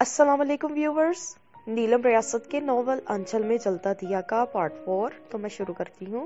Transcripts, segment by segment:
अस्सलाम वालेकुम व्यूवर्स। नीलम रियासत के नॉवल अंचल में जलता दिया का पार्ट 4 तो मैं शुरू करती हूँ।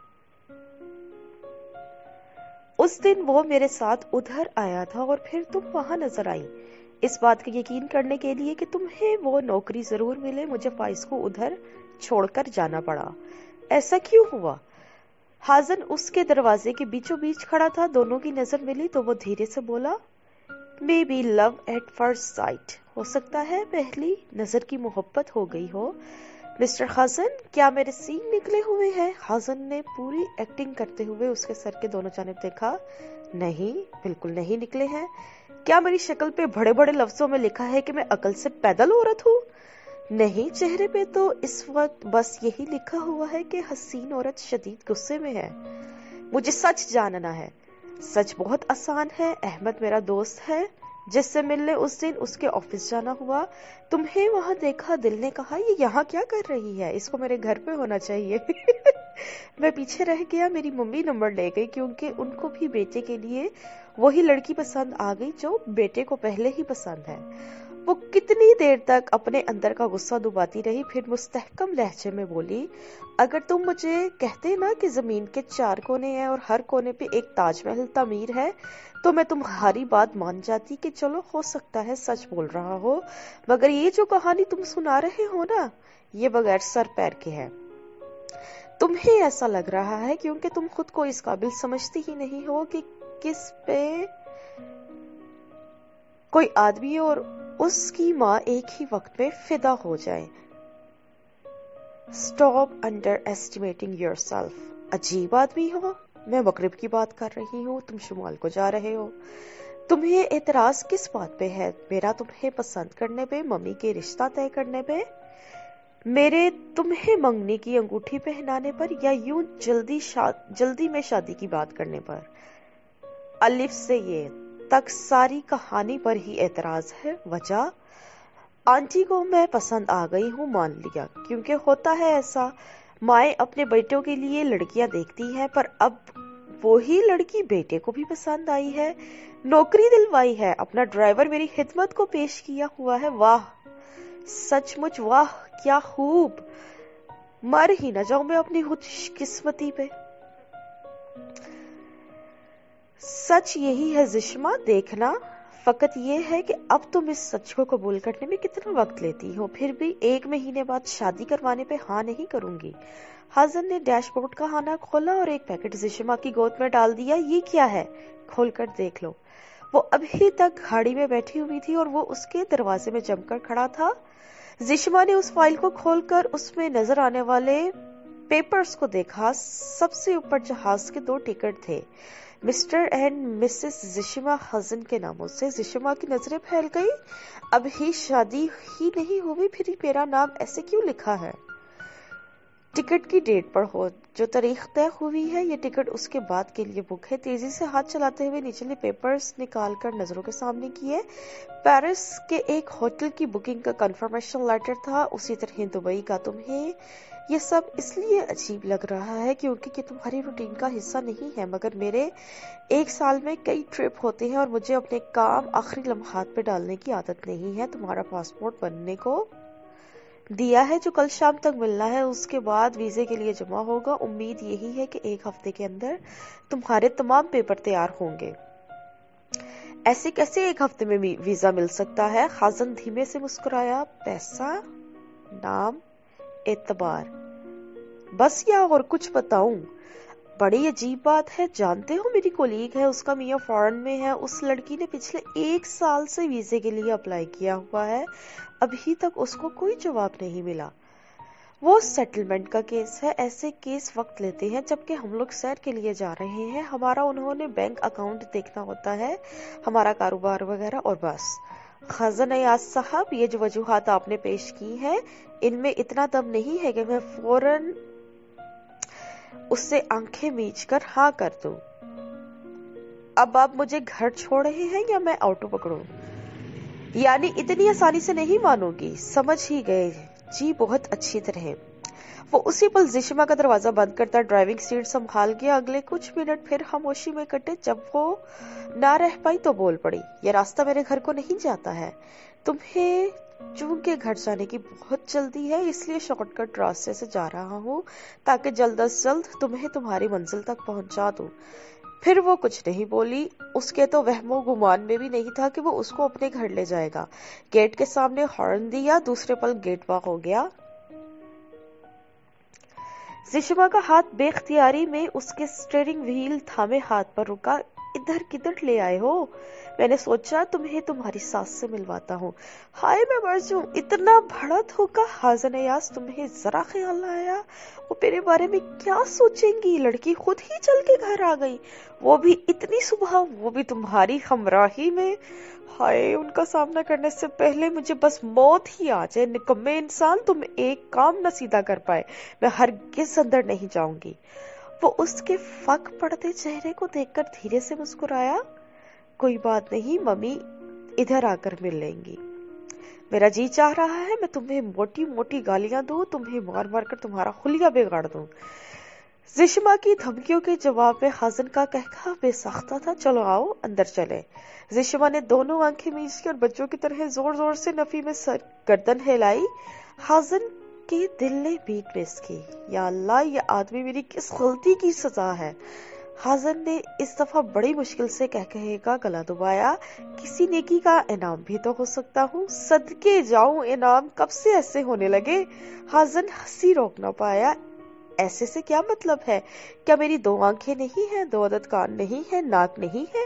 उस दिन वो मेरे साथ उधर आया था और फिर तुम वहां नजर आई। इस बात का यकीन करने के लिए कि तुम्हें वो नौकरी जरूर मिले, मुझे फाइज को उधर छोड़कर जाना पड़ा। ऐसा क्यों हुआ? हाजन उसके दरवाजे के बीचों बीच खड़ा था। दोनों की नजर मिली तो वो धीरे से बोला, maybe love at first sight. हो सकता है पहली नजर की मोहब्बत हो गई हो। मिस्टर हाजन, क्या मेरे सींग निकले हुए हैं? हाजन ने पूरी एक्टिंग करते हुए उसके सर के दोनों जानिब देखा। नहीं, बिल्कुल नहीं निकले हैं। क्या मेरी शक्ल पे बड़े बड़े लफ्जों में लिखा है कि मैं अकल से पैदल औरत हूँ? नहीं, चेहरे पे तो इस वक्त बस यही लिखा हुआ है कि हसीन औरत शदीद गुस्से में है। मुझे सच जानना है। सच बहुत आसान है। अहमद मेरा दोस्त है जिससे मिलने उस दिन उसके ऑफिस जाना हुआ। तुम्हें वहां देखा, दिल ने कहा ये यहाँ क्या कर रही है, इसको मेरे घर पे होना चाहिए। मैं पीछे रह गया। मेरी मम्मी नंबर ले गई क्योंकि उनको भी बेटे के लिए वही लड़की पसंद आ गई जो बेटे को पहले ही पसंद है। वो कितनी देर तक अपने अंदर का गुस्सा दबाती रही, फिर मुस्तहकम लहजे में बोली, अगर तुम मुझे कहते ना कि जमीन के 4 कोने हैं और हर कोने पे एक ताजमहल तामीर है तो मैं तुम्हारी बात मान जाती कि चलो हो सकता है सच बोल रहा हो, मगर ये जो कहानी तुम सुना रहे हो ना, ये बगैर सर पैर के है। तुम्हें ऐसा लग रहा है क्योंकि तुम खुद को इस काबिल समझती ही नहीं हो कि किस पे कोई आदमी और उसकी माँ एक ही वक्त में फिदा हो जाए। Stop underestimating yourself. अजीब आदमी हो। मैं मगरिब की बात कर रही हूँ, तुम शुमाल को जा रहे हो। तुम्हें एतराज किस बात पे है? मेरा तुम्हें पसंद करने पे, मम्मी के रिश्ता तय करने पे, मेरे तुम्हें मंगनी की अंगूठी पहनाने पर, या यूं जल्दी में शादी की बात करने पर? अलिफ से ये तक सारी कहानी पर ही एतराज है। वजह? आंटी को मैं पसंद आ गई हूँ, मान लिया, क्योंकि होता है ऐसा, माएँ अपने बेटों के लिए लड़कियां देखती हैं, पर अब वो ही लड़की बेटे को भी पसंद आई है, नौकरी दिलवाई है, अपना ड्राइवर मेरी खिदमत को पेश किया हुआ है। वाह, सचमुच वाह, क्या खूब। मर ही न जाऊं मैं अपनी खुशकिस्मती पे। सच यही है जिश्मा, देखना फकत ये है कि अब तुम इस सच को कबूल करने में कितना वक्त लेती हो। फिर भी 1 महीने बाद शादी करवाने पे हाँ नहीं करूंगी। हाजन ने डैशबोर्ड का खाना खोला और एक पैकेट जिश्मा की गोद में डाल दिया। ये क्या है? खोलकर देख लो। वो अभी तक गाड़ी में बैठी हुई थी और वो उसके दरवाजे में जमकर खड़ा था। जिश्मा ने उस फाइल को खोलकर उसमें नजर आने वाले पेपर्स को देखा। सबसे ऊपर जहाज के 2 टिकट थे, मिस्टर एंड मिसेस जिशिमा हाजन के नामों से। जिशिमा की नजरें फैल गई। अभी शादी ही नहीं हुई, फिर मेरा नाम ऐसे क्यों लिखा है? टिकट की डेट पर हो जो तारीख तय हुई है, ये टिकट उसके बाद के लिए बुक है। तेजी से हाथ चलाते हुए निचले पेपर्स निकालकर नजरों के सामने किए। पेरिस के एक होटल की बुकिंग का कंफर्मेशन लेटर था, उसी तरह दुबई का। तुम्हें ये सब इसलिए अजीब लग रहा है क्योंकि ये तुम्हारी रूटीन का हिस्सा नहीं है, मगर मेरे 1 साल में कई ट्रिप होते हैं और मुझे अपने काम आखिरी लम्हात पे डालने की आदत नहीं है। तुम्हारा पासपोर्ट बनने को दिया है जो कल शाम तक मिलना है, उसके बाद वीजे के लिए जमा होगा। उम्मीद यही है कि 1 हफ्ते के अंदर तुम्हारे तमाम पेपर तैयार होंगे। ऐसे कैसे 1 हफ्ते में वीजा मिल सकता है? हाजन धीमे से मुस्कुराया। पैसा, नाम, एतबार, बस, या और कुछ बताऊं? बड़ी अजीब बात है। जानते हो, मेरी कोलीग है, उसका मियाँ फॉरेन में है। उस लड़की ने पिछले 1 साल से वीजे के लिए अप्लाई किया हुआ है, अभी तक उसको कोई जवाब नहीं मिला। वो सेटलमेंट का केस है। ऐसे केस वक्त लेते हैं, जबकि हम लोग सैर के लिए जा रहे हैं। हमारा उन्होंने बैंक अकाउंट देखना होता है, हमारा कारोबार वगैरह, और बस। खाजन अयाज साहब, ये जो वजूहात आपने पेश की हैं, इनमें इतना दम नहीं है कि मैं फौरन उससे आंखें मीच कर हाँ कर दूं। अब आप मुझे घर छोड़ रहे हैं या मैं ऑटो पकड़ूं? यानी इतनी आसानी से नहीं मानोगी? समझ ही गए जी, बहुत अच्छी तरह। वो उसी पल जिशिमा का दरवाजा बंद करता ड्राइविंग सीट संभाल गया। अगले कुछ मिनट फिर खामोशी में कटे। जब वो ना रह पाई तो बोल पड़ी, ये रास्ता मेरे घर को नहीं जाता है। तुम्हें چونکہ گھر جانے کی بہت جلدی ہے اس لیے شارٹ کٹ راستے سے جا رہا ہوں تاکہ جلد از جلد تمہیں تمہاری منزل تک پہنچا دوں۔ پھر وہ کچھ نہیں بولی۔ اس کے تو وہم و گمان میں بھی نہیں تھا کہ وہ اس کو اپنے گھر لے جائے گا۔ گیٹ کے سامنے ہارن دیا، دوسرے پل گیٹ واک ہو گیا۔ زشما کا ہاتھ بے اختیاری میں اس کے سٹیئرنگ وہیل تھامے ہاتھ پر رکا۔ ادھر کدھر لے آئے ہو؟ میں نے سوچا تمہیں تمہاری ساس سے ملواتا ہوں۔ ہائے میں مر جاؤں، اتنا بڑا دھوکہ! حاضر نیاز تمہیں ذرا خیال نہ آیا وہ میرے بارے میں کیا سوچیں گی؟ لڑکی خود ہی چل کے گھر آ گئی، وہ بھی اتنی صبح، وہ بھی تمہاری ہمراہی میں۔ ہائے، ان کا سامنا کرنے سے پہلے مجھے بس موت ہی آ جائے۔ نکمے انسان، تم ایک کام نہ سیدھا کر پائے، میں ہرگز اندر نہیں جاؤں گی۔ وہ اس کے فک پڑتے چہرے کو دیکھ کر دھیرے سے مسکرایا۔ کوئی بات نہیں ممی، ادھر آ کر مل لیں گی۔ میرا جی چاہ رہا ہے میں تمہیں موٹی موٹی گالیاں دوں، تمہیں مار مار کر تمہارا خلیہ بگاڑ دوں۔ زشما کی دھمکیوں کے جواب میں حسن کا کہکہا بے ساختہ تھا۔ چلو آؤ اندر چلیں۔ زشما نے دونوں آنکھیں میچ کی اور بچوں کی طرح زور زور سے نفی میں گردن ہلائی۔ حسن کے دل نے بیٹ مس کی۔ یا اللہ، یہ آدمی میری کس غلطی کی سزا ہے؟ حسن نے اس دفعہ بڑی مشکل سے کہکہے کا گلا دبایا۔ کسی نیکی کا انعام بھی تو ہو سکتا ہوں۔ صدقے جاؤں، انعام کب سے ایسے ہونے لگے؟ حسن ہنسی روک نہ پایا۔ ایسے سے کیا مطلب ہے؟ کیا میری 2 آنکھیں نہیں ہیں، 2 عدد کان نہیں ہیں، ناک نہیں ہے؟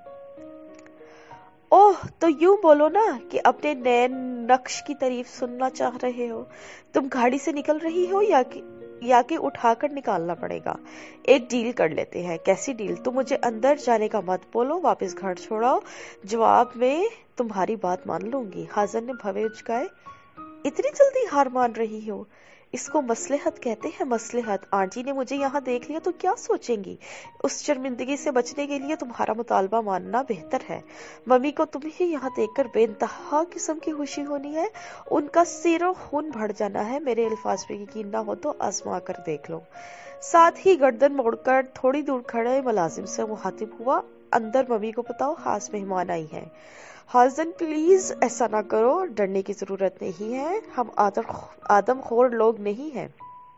اوہ، تو یوں بولو نا کہ اپنے نئے نقش کی تعریف سننا چاہ رہے ہو۔ تم گاڑی سے نکل رہی ہو یا کہ اٹھا کر نکالنا پڑے گا؟ ایک ڈیل کر لیتے ہیں۔ کیسی ڈیل؟ تم مجھے اندر جانے کا مت بولو، واپس گھر چھوڑاؤ، جواب میں تمہاری بات مان لوں گی۔ حسن نے بھوے اچکائے۔ اتنی جلدی ہار مان رہی ہو؟ اس کو مصلحت کہتے ہیں، مصلحت۔ آنٹی نے مجھے یہاں دیکھ لیا تو کیا سوچیں گی؟ اس شرمندگی سے بچنے کے لیے تمہارا مطالبہ ماننا بہتر ہے۔ ممی کو تمہیں یہاں دیکھ کر بے انتہا قسم کی خوشی ہونی ہے، ان کا سیر و خون بڑھ جانا ہے۔ میرے الفاظ پہ یقین نہ ہو تو آزما کر دیکھ لو۔ ساتھ ہی گردن موڑ کر تھوڑی دور کھڑے ملازم سے مخاطب ہوا۔ اندر ممی کو بتاؤ، خاص مہمان آئی ہیں۔ حسن پلیز ایسا نہ کرو، ڈرنے کی ضرورت نہیں ہے، ہم آدم خور لوگ نہیں ہیں۔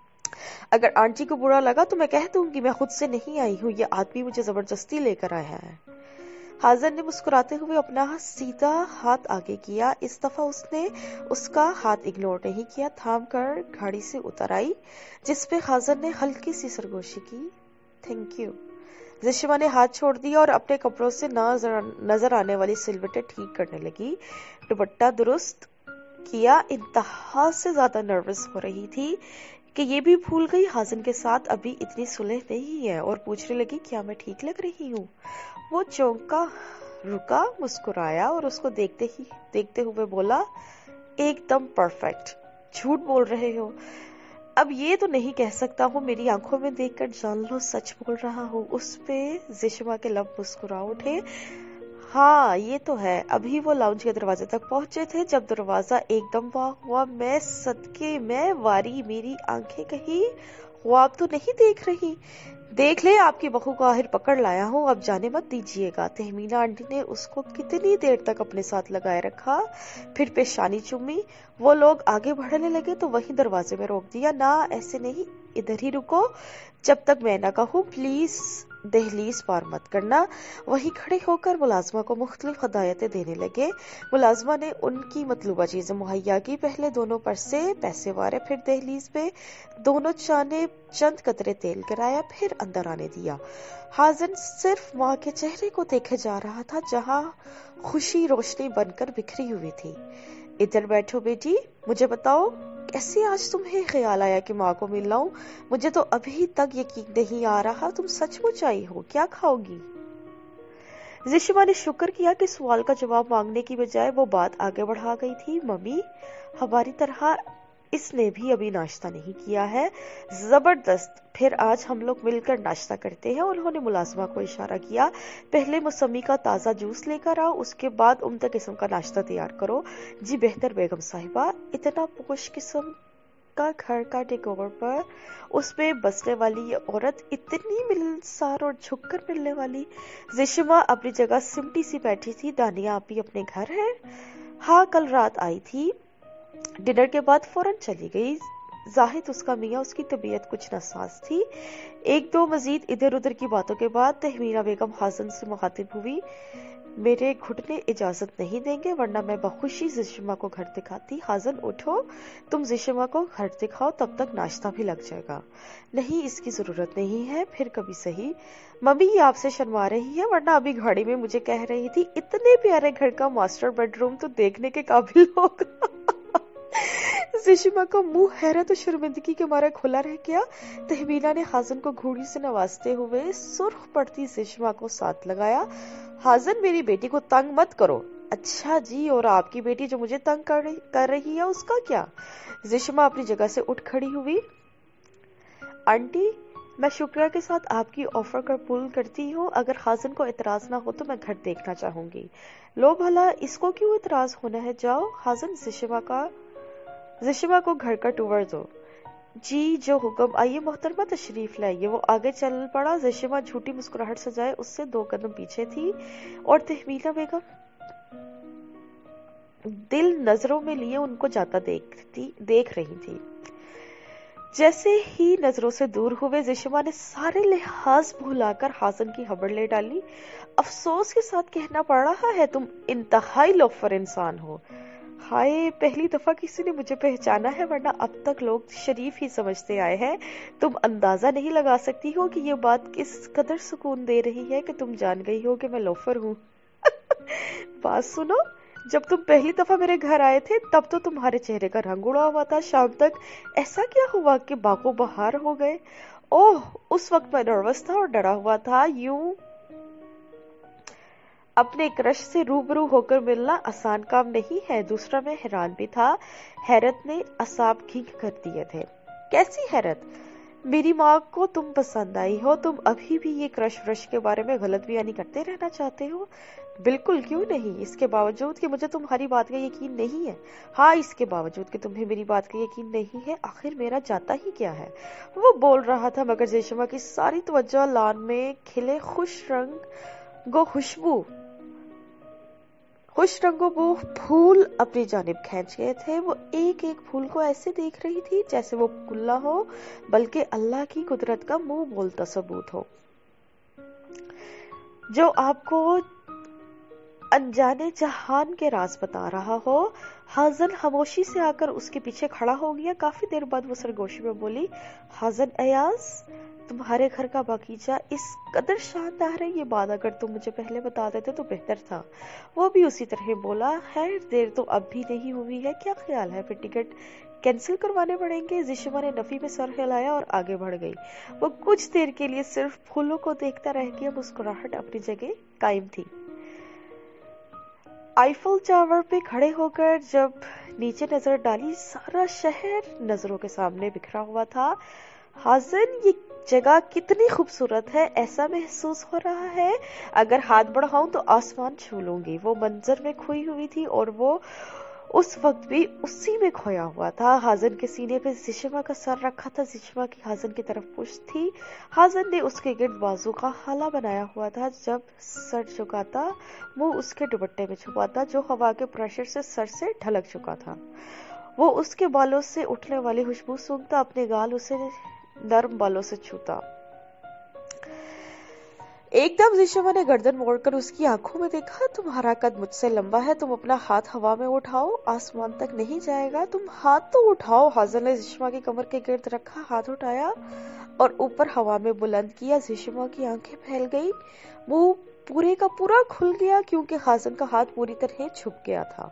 اگر آنٹی کو برا لگا تو میں کہہ دوں گی میں خود سے نہیں آئی ہوں، یہ آدمی مجھے زبردستی لے کر آیا ہے۔ حسن نے مسکراتے ہوئے اپنا سیدھا ہاتھ آگے کیا۔ اس دفعہ اس نے اس کا ہاتھ اگنور نہیں کیا، تھام کر گاڑی سے اتر آئی، جس پہ حسن نے ہلکی سی سرگوشی کی۔ Thank you. زشما نے ہاتھ چھوڑ دیا اور اپنے کپڑوں سے نظر آنے والی سلوٹیں ٹھیک کرنے لگی۔ دوپٹہ درست کیا۔ انتہا سے زیادہ نروس ہو رہی تھی کہ یہ بھی بھول گئی حسن کے ساتھ ابھی اتنی صلح نہیں ہے، اور پوچھنے لگی کیا میں ٹھیک لگ رہی ہوں؟ وہ چونکا، رکا، مسکرایا اور اس کو دیکھتے ہوئے بولا، ایک دم پرفیکٹ۔ جھوٹ بول رہے ہو؟ اب یہ تو نہیں کہہ سکتا ہوں، میری آنکھوں میں دیکھ کر جان لو سچ بول رہا ہوں۔ اس پہ زشما کے لب مسکرا اٹھے۔ ہاں یہ تو ہے۔ ابھی وہ لاؤنج کے دروازے تک پہنچے تھے جب دروازہ ایک دم واق ہوا۔ میں صدقے میں واری، میری آنکھیں کہیں خواب تو نہیں دیکھ رہی؟ دیکھ لے، آپ کی بہو کو آخر پکڑ لایا ہوں، اب جانے مت دیجیے گا۔ تہمینہ آنٹی نے اس کو کتنی دیر تک اپنے ساتھ لگائے رکھا، پھر پیشانی چومی۔ وہ لوگ آگے بڑھنے لگے تو وہیں دروازے میں روک دیا۔ نہ ایسے نہیں، ادھر ہی رکو، جب تک میں نہ کہوں، پلیز دہلیز پار مت کرنا۔ وہیں کھڑے ہو کر ملازمہ کو مختلف ہدایتیں دینے لگے۔ ملازمہ نے ان کی مطلوبہ چیزیں مہیا کی، پہلے دونوں پر سے پیسے وارے، پھر دہلیز پہ دونوں جانب چند قطرے تیل گرایا، پھر اندر آنے دیا۔ حسن صرف ماں کے چہرے کو دیکھے جا رہا تھا جہاں خوشی روشنی بن کر بکھری ہوئی تھی۔ ادھر بیٹھو بیٹی، مجھے بتاؤ کیسے آج تمہیں خیال آیا کہ ماں کو مل لاؤں؟ مجھے تو ابھی تک یقین نہیں آ رہا تم سچ مچ آئی ہو۔ کیا کھاؤ گی؟ زشما نے شکر کیا کہ سوال کا جواب مانگنے کی بجائے وہ بات آگے بڑھا گئی تھی۔ ممی، ہماری طرح اس نے بھی ابھی ناشتہ نہیں کیا ہے۔ زبردست، پھر آج ہم لوگ مل کر ناشتہ کرتے ہیں۔ انہوں نے ملازمہ کو اشارہ کیا۔ پہلے موسمی کا تازہ جوس لے کر آؤ، اس کے بعد عمدہ قسم کا ناشتہ تیار کرو۔ جی بہتر بیگم صاحبہ۔ اتنا پوش قسم کا گھر کا ڈیکور پر اس میں بسنے والی یہ عورت اتنی ملنسار اور جھک کر ملنے والی۔ زشما اپنی جگہ سمٹی سی بیٹھی تھی۔ دانیہ آپ بھی اپنے گھر ہے؟ ہاں کل رات آئی تھی، ڈنر کے بعد فوراً چلی گئی۔ زاہد اس کا میاں، اس کی طبیعت کچھ ناساز تھی۔ ایک دو مزید ادھر ادھر کی باتوں کے بعد تہمینہ بیگم حسن سے مخاطب ہوئی، میرے گھٹنے اجازت نہیں دیں گے ورنہ میں بخوشی زشمہ کو گھر دکھاتی۔ حسن اٹھو، تم زشمہ کو گھر دکھاؤ، تب تک ناشتہ بھی لگ جائے گا۔ نہیں، اس کی ضرورت نہیں ہے، پھر کبھی صحیح۔ ممی یہ آپ سے شرما رہی ہے، ورنہ ابھی گھڑی میں مجھے کہہ رہی تھی اتنے پیارے گھر کا ماسٹر بیڈ روم تو دیکھنے کے قابل ہوگا۔ زشمہ کا منہ حیرت و شرمندگی کے مارے کھلا رہ گیا۔ تہمینہ نے حسن کو گھوڑی سے نوازتے ہوئے سرخ پڑتی زشمہ کو ساتھ لگایا۔ حسن، میری بیٹی کو تنگ مت کرو۔ اچھا جی، اور آپ کی بیٹی جو مجھے تنگ کر رہی ہے اس کا کیا؟ زشمہ اپنی جگہ سے اٹھ کھڑی ہوئی۔ آنٹی، میں شکریہ کے ساتھ آپ کی آفر قبول کرتی ہوں، اگر حسن کو اعتراض نہ ہو تو میں گھر دیکھنا چاہوں گی۔ لو بھلا، اس کو کیوں اعتراض ہونا ہے، جاؤ۔ حسن زشمہ کو گھر کا ٹور دو۔ جی جو حکم، آئیے محترمہ تشریف لائیے۔ وہ آگے چل پڑا۔ زشمہ جھوٹی مسکراہٹ سجائے اس سے 2 قدم پیچھے تھی اور تہمینہ بیگم دل نظروں میں لیے ان کو جاتا دیکھ رہی تھی۔ جیسے ہی نظروں سے دور ہوئے، زشمہ نے سارے لحاظ بھلا کر حسن کی حبڑ لے ڈالی۔ افسوس کے ساتھ کہنا پڑ رہا ہے، تم انتہائی لوفر انسان ہو۔ ہائے، پہلی دفعہ کسی نے مجھے پہچانا ہے، ورنہ اب تک لوگ شریف ہی سمجھتے آئے ہیں۔ تم اندازہ نہیں لگا سکتی ہو کہ یہ بات کس قدر سکون دے رہی ہے کہ تم جان گئی ہو کہ میں لوفر ہوں۔ بات سنو، جب تم پہلی دفعہ میرے گھر آئے تھے تب تو تمہارے چہرے کا رنگ اڑا ہوا تھا، شام تک ایسا کیا ہوا کہ باغ و بہار ہو گئے؟ اوہ، اس وقت میں نروس تھا اور ڈرا ہوا تھا۔ یوں اپنے کرش سے روبرو ہو کر ملنا آسان کام نہیں ہے۔ دوسرا، میں حیران بھی تھا۔ حیرت نے اعصاب گھنگ کر دیے تھے۔ کیسی حیرت؟ میری ماں کو تم پسند آئی ہو، تم ابھی بھی یہ کرش ورش کے بارے میں غلط بیانی کرتے رہنا چاہتے ہو؟ بالکل، کیوں نہیں، اس کے باوجود کہ مجھے تمہاری بات کا یقین نہیں ہے۔ ہاں، اس کے باوجود کہ تمہیں میری بات کا یقین نہیں ہے، آخر میرا جاتا ہی کیا ہے؟ وہ بول رہا تھا مگر زشمہ کی ساری توجہ لان میں کھلے خوش رنگوں وہ پھول اپنی جانب کھینچ گئے تھے۔ وہ ایک ایک پھول کو ایسے دیکھ رہی تھی جیسے وہ پھول نہ ہو بلکہ اللہ کی قدرت کا منہ بولتا ثبوت ہو، جو آپ کو انجانے جہان کے راز بتا رہا ہو۔ حسن خاموشی سے آ کر اس کے پیچھے کھڑا ہو گیا۔ کافی دیر بعد وہ سرگوشی میں بولی، حسن ایاز، تمہارے گھر کا باغیچہ اس قدر شاندار ہے، یہ بات اگر تم مجھے پہلے بتا دیتے تو بہتر تھا۔ وہ بھی اسی طرح بولا، خیر دیر تو اب بھی نہیں ہوئی ہے، کیا خیال ہے پھر ٹکٹ کینسل کروانے پڑیں گے؟ زشمہ نے نفی میں سر ہلایا اور آگے بڑھ گئی۔ وہ کچھ دیر کے لیے صرف پھولوں کو دیکھتا رہ گیا، مسکراہٹ اپنی جگہ قائم تھی۔ آئیفل ٹاور پہ کھڑے ہو کر جب نیچے نظر ڈالی، سارا شہر نظروں کے سامنے بکھرا ہوا تھا۔ حسن، یہ جگہ کتنی خوبصورت ہے، ایسا محسوس ہو رہا ہے اگر ہاتھ بڑھاؤں تو آسمان چھو لوں گی۔ وہ منظر میں کھوئی ہوئی تھی اور وہ اس وقت بھی اسی میں کھویا ہوا تھا۔ حسن کے سینے پہ زشمہ کا سر رکھا تھا، زشمہ کی حسن کی طرف پشت تھی۔ حسن نے اس کے گرد بازو کا حالہ بنایا ہوا تھا، جب سر جھکاتا منہ اس کے دوپٹے میں چھپاتا جو ہوا کے پریشر سے سر سے ڈھلک چکا تھا۔ وہ اس کے بالوں سے اٹھنے والی خوشبو سونگھتا، اپنے گال اسے نرم بالوں سے چھوتا۔ ایک دم زشمہ نے گردن موڑ کر اس کی آنکھوں میں دیکھا، تمہارا قد مجھ سے لمبا ہے، تم اپنا ہاتھ ہوا میں اٹھاؤ، آسمان تک نہیں جائے گا، تم ہاتھ تو اٹھاؤ۔ حسن نے زشمہ کی کمر کے گرد رکھا ہاتھ اٹھایا اور اوپر ہوا میں بلند کیا۔ زشمہ کی آنکھیں پھیل گئی، منہ پورے کا پورا کھل گیا کیونکہ حسن کا ہاتھ پوری طرح چھپ گیا تھا۔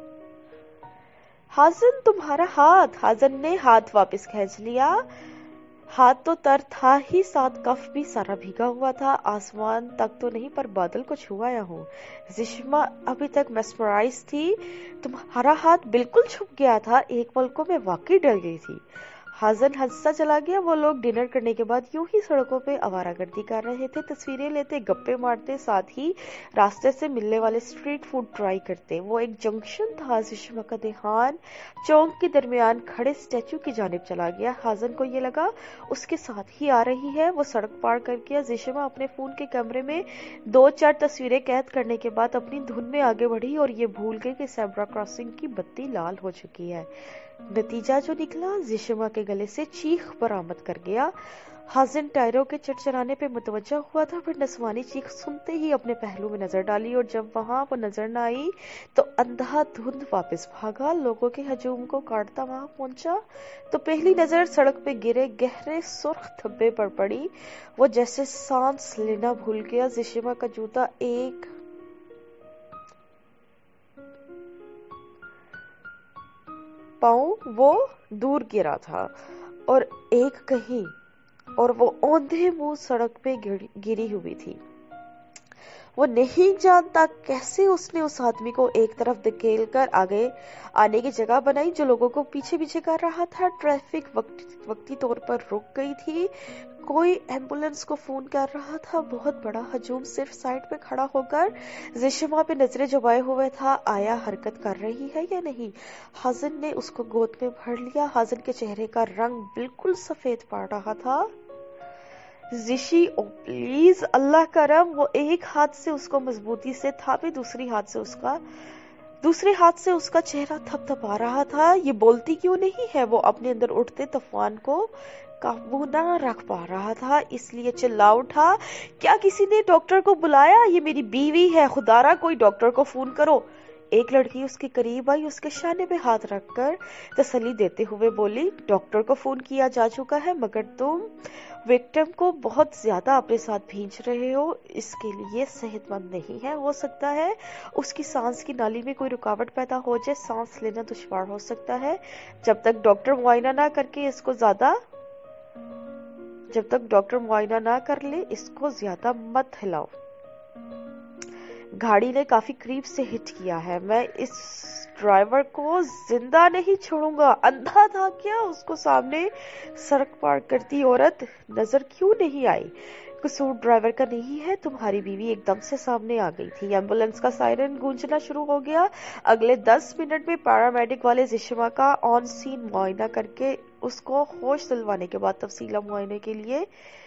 حسن، تمہارا ہاتھ۔ حسن نے ہاتھ واپس کھینچ لیا۔ ہاتھ تو تر تھا ہی، ساتھ کف بھی سارا بھیگا ہوا تھا۔ آسمان تک تو نہیں پر بادل کو چھو آیا ہوں۔ زشمہ ابھی تک میسمرائز تھی۔ تمہارا ہاتھ بالکل چھپ گیا تھا، ایک پل کو میں واقعی ڈر گئی تھی۔ حسن ہنستا چلا گیا۔ وہ لوگ ڈنر کرنے کے بعد یوں ہی سڑکوں پہ آوارہ گردی کر رہے تھے، تصویریں لیتے، گپے مارتے، ساتھ ہی راستے سے ملنے والے اسٹریٹ فوڈ ٹرائی کرتے۔ وہ ایک جنکشن تھا، زشما کا دھیان چوک کے درمیان کھڑے اسٹیچو کی جانب چلا گیا۔ حسن کو یہ لگا اس کے ساتھ ہی آ رہی ہے۔ وہ سڑک پار کر گیا۔ زشما اپنے فون کے کیمرے میں 2-4 تصویریں قید کرنے کے بعد اپنی دھن میں آگے بڑھی اور یہ بھول گئی کہ زیبرا کراسنگ کی بتی لال ہو چکی ہے۔ نتیجہ جو نکلا، زشما کے گلے سے چیخ برآمد کر گیا۔ حسن ٹائروں کے چرچرانے پہ متوجہ ہوا تھا، پھر نسوانی چیخ سنتے ہی اپنے پہلو میں نظر ڈالی اور جب وہاں وہ نظر نہ آئی تو اندھا دھند واپس بھاگا۔ لوگوں کے ہجوم کو کاٹتا وہاں پہنچا تو پہلی نظر سڑک پہ گرے گہرے سرخ دھبے پر پڑی۔ وہ جیسے سانس لینا بھول گیا۔ زشما کا جوتا ایک پاؤں وہ دور گرا تھا اور ایک کہیں، اور وہ اوندھے منہ سڑک پہ گری ہوئی تھی۔ وہ نہیں جانتا کیسے اس نے اس آدمی کو ایک طرف دھکیل کر آگے آنے کی جگہ بنائی جو لوگوں کو پیچھے پیچھے کر رہا تھا۔ ٹریفک وقتی طور پر رک گئی تھی، کوئی ایمبولینس کو فون کر رہا تھا۔ بہت بڑا ہجوم صرف سائڈ پہ کھڑا ہو کر زشما پہ نظریں جمائے ہوئے تھا، آیا حرکت کر رہی ہے یا نہیں۔ حسن نے اس کو گود میں بھر لیا۔ حسن کے چہرے کا رنگ بالکل سفید پڑ رہا تھا۔ زشی، او پلیز، اللہ کرم۔ وہ ایک ہاتھ سے اس کو مضبوطی سے تھامے دوسرے ہاتھ سے اس کا چہرہ تھپتھپا رہا تھا۔ یہ بولتی کیوں نہیں ہے؟ وہ اپنے اندر اٹھتے طوفان کو قابو نہ رکھ پا رہا تھا، اس لیے چلا اٹھا، کیا کسی نے ڈاکٹر کو بلایا؟ یہ میری بیوی ہے، خدا را کوئی ڈاکٹر کو فون کرو۔ ایک لڑکی اس کے قریب آئی، اس کے شانے پہ ہاتھ رکھ کر تسلی دیتے ہوئے بولی، ڈاکٹر کو فون کیا جا چکا ہے، مگر تم وکٹم کو بہت زیادہ اپنے ساتھ بھیج رہے ہو، اس کے لیے صحت مند نہیں ہے۔ ہو سکتا ہے اس کی سانس کی نالی میں کوئی رکاوٹ پیدا ہو جائے، سانس لینا دشوار ہو سکتا ہے۔ جب تک ڈاکٹر معائنہ نہ کر لے اس کو زیادہ مت ہلاؤ۔ گاڑی نے کافی قریب سے ہٹ کیا ہے، میں اس ڈرائیور کو زندہ نہیں چھوڑوں گا۔ اندھا تھا کیا؟ اس کو سامنے سڑک پار کرتی عورت نظر کیوں نہیں آئی؟ قصور ڈرائیور کا نہیں ہے، تمہاری بیوی ایک دم سے سامنے آ گئی تھی۔ ایمبولینس کا سائرن گونجنا شروع ہو گیا۔ اگلے 10 منٹ میں پیرامیڈک والے زشما کا آن سین معائنہ کر کے اس کو ہوش دلوانے کے بعد تفصیلی معائنے کے لیے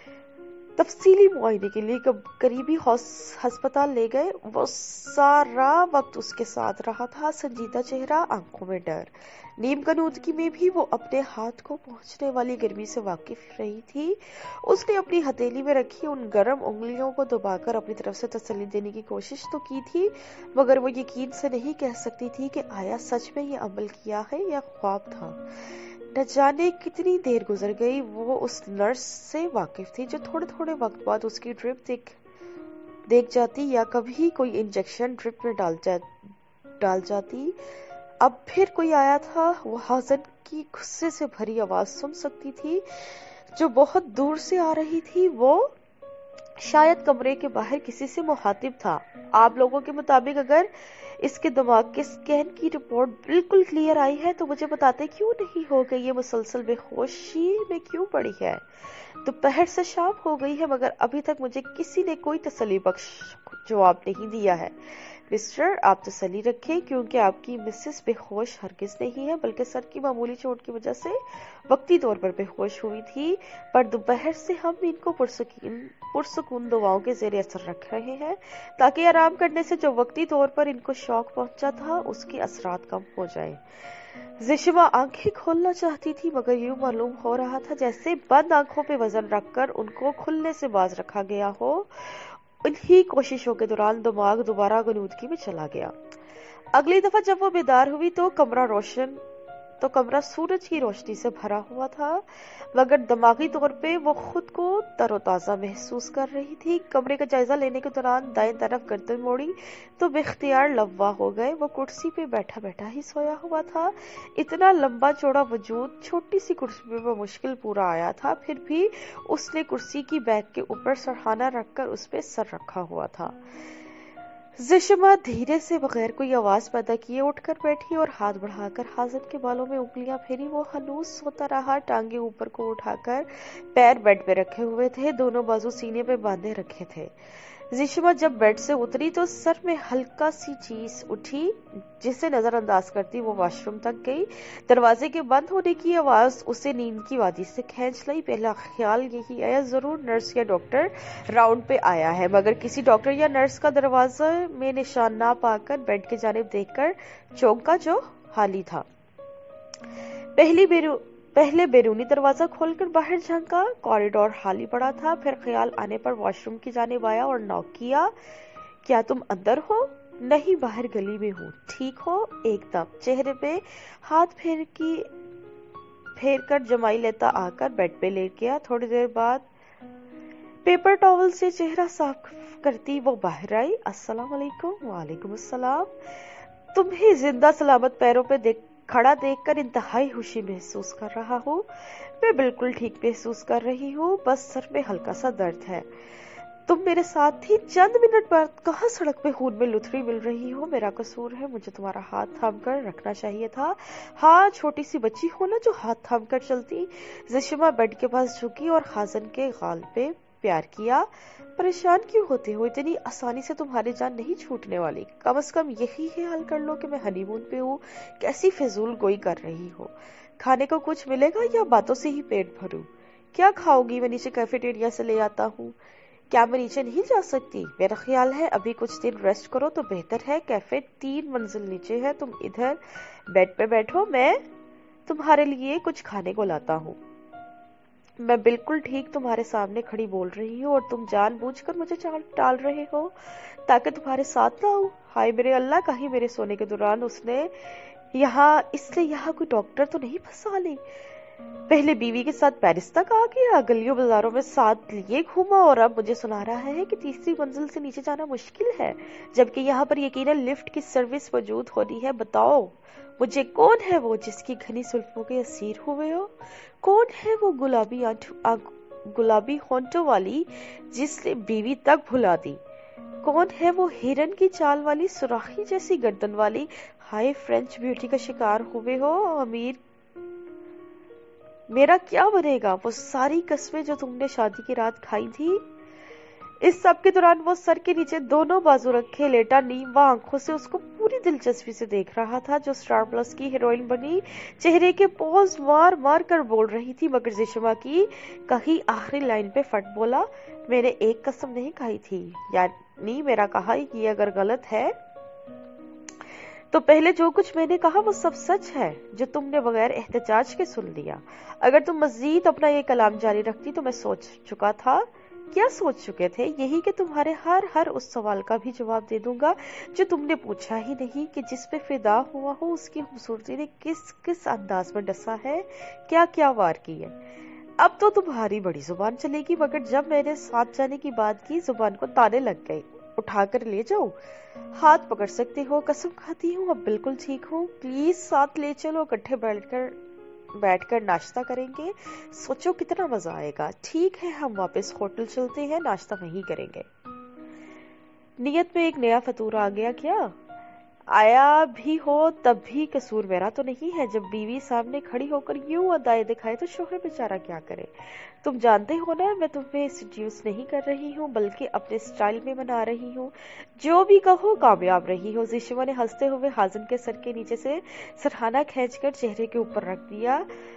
قریبی ہسپتال لے گئے۔ وہ سارا وقت اس کے ساتھ رہا تھا، سنجیدہ چہرہ، آنکھوں میں ڈر۔ نیم کنودگی میں بھی وہ اپنے ہاتھ کو پہنچنے والی گرمی سے واقف رہی تھی۔ اس نے اپنی ہتھیلی میں رکھی ان گرم انگلیوں کو دبا کر اپنی طرف سے تسلی دینے کی کوشش تو کی تھی، مگر وہ یقین سے نہیں کہہ سکتی تھی کہ آیا سچ میں یہ عمل کیا ہے یا خواب تھا۔ نہ جانے کتنی دیر گزر گئی، وہ اس نرس سے واقف تھی جو تھوڑے تھوڑے وقت بعد اس کی ڈرپ دیکھ جاتی یا کبھی کوئی انجیکشن ڈرپ میں ڈال جاتی۔ اب پھر کوئی آیا تھا۔ وہ حسن کی غصے سے بھری آواز سن سکتی تھی جو بہت دور سے آ رہی تھی۔ وہ شاید کمرے کے باہر کسی سے مخاطب تھا۔ آپ لوگوں کے مطابق اگر اس کے دماغ کے اسکین کی رپورٹ بالکل کلیئر آئی ہے تو مجھے بتاتے کیوں نہیں ہو کہ یہ مسلسل بے ہوشی میں کیوں پڑی ہے؟ دوپہر سے شام ہو گئی ہے مگر ابھی تک مجھے کسی نے کوئی تسلی بخش جواب نہیں دیا ہے۔ مسٹر، آپ تسلی رکھیں کیونکہ آپ کی مسز بے ہوش ہرگز نہیں ہے، بلکہ سر کی معمولی چوٹ کی وجہ سے وقتی طور پر بے ہوش ہوئی تھی، پر دوپہر سے ہم ان کو پرسکون دواؤں کے زیر اثر رکھ رہے ہیں تاکہ آرام کرنے سے جو وقتی طور پر ان کو شوق پہنچا تھا اس کے اثرات کم ہو جائیں۔ زشما آنکھیں کھولنا چاہتی تھی مگر یوں معلوم ہو رہا تھا جیسے بند آنکھوں پہ وزن رکھ کر ان کو کھلنے سے باز رکھا گیا ہو۔ انہی کوششوں کے دوران دماغ دوبارہ غنودگی میں چلا گیا۔ اگلی دفعہ جب وہ بیدار ہوئی تو کمرہ سورج کی روشنی سے بھرا ہوا تھا، مگر دماغی طور پہ وہ خود کو تر و تازہ محسوس کر رہی تھی۔ کمرے کا جائزہ لینے کے دوران دائیں طرف گردن موڑی تو باختیار لوا ہو گئے۔ وہ کرسی پہ بیٹھا بیٹھا ہی سویا ہوا تھا، اتنا لمبا چوڑا وجود چھوٹی سی کرسی پہ بمشکل پورا آیا تھا، پھر بھی اس نے کرسی کی بیک کے اوپر سرہانہ رکھ کر اس پہ سر رکھا ہوا تھا۔ زشما دھیرے سے بغیر کوئی آواز پیدا کیے اٹھ کر بیٹھی اور ہاتھ بڑھا کر حازن کے بالوں میں انگلیاں پھیری. وہ ہنوز سوتا رہا. ٹانگیں اوپر کو اٹھا کر پیر بیڈ پہ رکھے ہوئے تھے, دونوں بازو سینے پہ باندھے رکھے تھے. زشما جب بیڈ سے اتری تو سر میں ہلکا سی چیز اٹھی جسے نظر انداز کرتی وہ واش روم تک گئی. دروازے کے بند ہونے کی آواز اسے نیند کی وادی سے کھینچ لائی. پہلا خیال یہی آیا ضرور نرس یا ڈاکٹر راؤنڈ پہ آیا ہے, مگر کسی ڈاکٹر یا نرس کا دروازے میں نشان نہ پا کر بیڈ کی جانب دیکھ کر چونکا جو خالی تھا. پہلے بیرونی دروازہ کھول کر باہر جھانکا. کوریڈور خالی پڑا تھا. پھر خیال آنے پر واش روم کی جانب آیا اور ناک کیا. کیا تم اندر ہو؟ نہیں, باہر گلی میں ہوں. ٹھیک ہو؟ ایک دم. چہرے پہ ہاتھ پھیر کر جمائی لیتا آ کر بیڈ پہ لیٹ گیا. تھوڑی دیر بعد پیپر ٹاول سے چہرہ صاف کرتی وہ باہر آئی. السلام علیکم. وعلیکم السلام. تمہیں زندہ سلامت پیروں پہ کھڑا دیکھ کر انتہائی خوشی محسوس کر رہا ہوں. میں بالکل ٹھیک محسوس کر رہی ہوں, بس سر میں ہلکا سا درد ہے. تم میرے ساتھ تھی چند منٹ بعد کہاں سڑک پہ خون میں لتھڑی مل رہی ہو. میرا قصور ہے, مجھے تمہارا ہاتھ تھام کر رکھنا چاہیے تھا. ہاں, چھوٹی سی بچی ہو نا جو ہاتھ تھام کر چلتی. زشما بیڈ کے پاس جھکی اور خازن کے غال پہ پیار کیا. پریشان کیوں ہوتے ہو؟ اتنی آسانی سے تمہاری جان نہیں چھوٹنے والی. کم از کم یہی خیال کر لو کہ میں ہنی مون پہ ہوں. کیسی فضول گوئی کر رہی ہو. کھانے کو کچھ ملے گا یا باتوں سے ہی پیٹ بھروں؟ کیا کھاؤ گی؟ میں نیچے کیفیٹیریا سے لے آتا ہوں. کیا میں نیچے نہیں جا سکتی؟ میرا خیال ہے ابھی کچھ دن ریسٹ کرو تو بہتر ہے. کیفے 3 منزل نیچے ہے. تم ادھر بیڈ پہ بیٹھو, میں تمہارے لیے کچھ کھانے کو لاتا ہوں. میں بالکل ٹھیک تمہارے سامنے کھڑی بول رہی ہوں اور تم جان بوجھ کر مجھے ٹال رہے ہو تاکہ تمہارے ساتھ نہ آؤں. ہائے میرے اللہ, کہیں میرے سونے کے دوران اس لیے یہاں کوئی ڈاکٹر تو نہیں پھنسا لی. پہلے بیوی کے ساتھ پیرس تک آ گیا, گلیوں بازاروں میں ساتھ لیے گھوما, اور اب مجھے سنا رہا ہے کہ تیسری منزل سے نیچے جانا مشکل ہے, جبکہ یہاں پر یقیناً لفٹ کی سروس موجود ہونی ہے. بتاؤ مجھے کون ہے وہ جس کی گھنی زلفوں کے اسیر ہوئے ہو؟ کون ہے وہ گلابی ہونٹوں والی جس نے بیوی تک بھلا دی؟ کون ہے وہ ہرن کی چال والی سوراخی جیسی گردن والی؟ ہائے, فرینچ بیوٹی کا شکار ہوئے ہو. امیر میرا کیا بنے گا؟ وہ ساری قسمیں جو تم نے شادی کی رات کھائی تھی. اس سب کے دوران وہ سر کے نیچے دونوں بازو رکھے لیٹا نیموا آنکھوں سے اس کو پوری دلچسپی سے دیکھ رہا تھا جو اسٹار پلس کی ہیروئن بنی چہرے کے پوز مار مار کر بول رہی تھی. مگر زشما کی کہی آخری لائن پہ فٹ بولا, میں نے ایک قسم نہیں کھائی تھی. یعنی میرا کہا یہ اگر غلط ہے تو پہلے جو کچھ میں نے کہا وہ سب سچ ہے جو تم نے بغیر احتجاج کے سن لیا. اگر تم مزید اپنا یہ کلام جاری رکھتی تو میں سوچ چکا تھا. کیا سوچ چکے تھے؟ یہی کہ تمہارے ہر اس سوال کا بھی جواب دے دوں گا جو تم نے پوچھا ہی نہیں, کہ جس پہ فدا ہوا ہو اس کی خوبصورتی نے کس انداز میں ڈسا ہے, کیا وار کی ہے. اب تو تمہاری بڑی زبان چلے گی, مگر جب میں نے ساتھ جانے کی بات کی زبان کو تانے لگ گئے. اٹھا کر لے جاؤ, ہاتھ پکڑ سکتے ہو. قسم کھاتی ہوں اب بالکل ٹھیک ہوں. پلیز ساتھ لے چلو, اکٹھے بیٹھ کر ناشتہ کریں گے. سوچو کتنا مزہ آئے گا. ٹھیک ہے, ہم واپس ہوٹل چلتے ہیں, ناشتہ وہیں کریں گے. نیت میں ایک نیا فطور آ گیا. کیا آیا بھی ہو تب بھی قصور میرا تو نہیں ہے. جب بیوی سامنے کھڑی ہو کر یوں ادائیں دکھائے تو شوہر بیچارہ کیا کرے. تم جانتے ہو نا, میں تمہیں سیڈیوس نہیں کر رہی ہوں بلکہ اپنے سٹائل میں منا رہی ہوں. جو بھی کہو کامیاب رہی ہو. زشما نے ہنستے ہوئے حازن کے سر کے نیچے سے سرہانہ کھینچ کر چہرے کے اوپر رکھ دیا.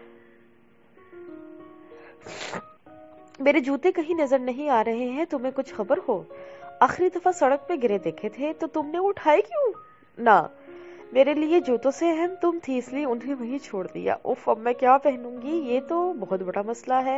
میرے جوتے کہیں نظر نہیں آ رہے ہیں, تمہیں کچھ خبر ہو؟ آخری دفعہ سڑک پہ گرے دیکھے تھے تو تم نے اٹھائے کیوں نہ؟ میرے لیے جوتوں سے اہم تم تھی اس لیے انہیں وہیں چھوڑ دیا. اوف, اب میں کیا پہنوں گی؟ یہ تو بہت بڑا مسئلہ ہے.